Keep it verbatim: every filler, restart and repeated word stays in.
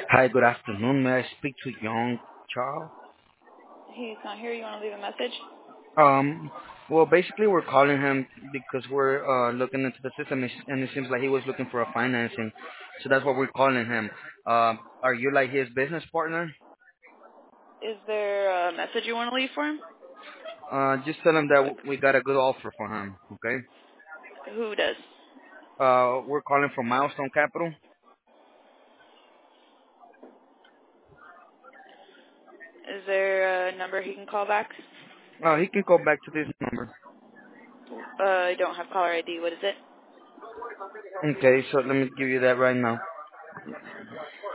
Hi, good afternoon. May I speak to Young Charles? He's not here. You want to leave a message? Um, well, basically, we're calling him because we're uh, looking into the system, and and it seems like he was looking for a financing, so that's what we're calling him. Um, are you like his business partner? Is there a message you want to leave for him? Uh, just tell him that we got a good offer for him. Okay. Who does? Uh, we're calling from Milestone Capital. Is there a number he can call back? Uh, he can call back to this number. Uh, I don't have caller I D. What is it? Okay, so let me give you that right now.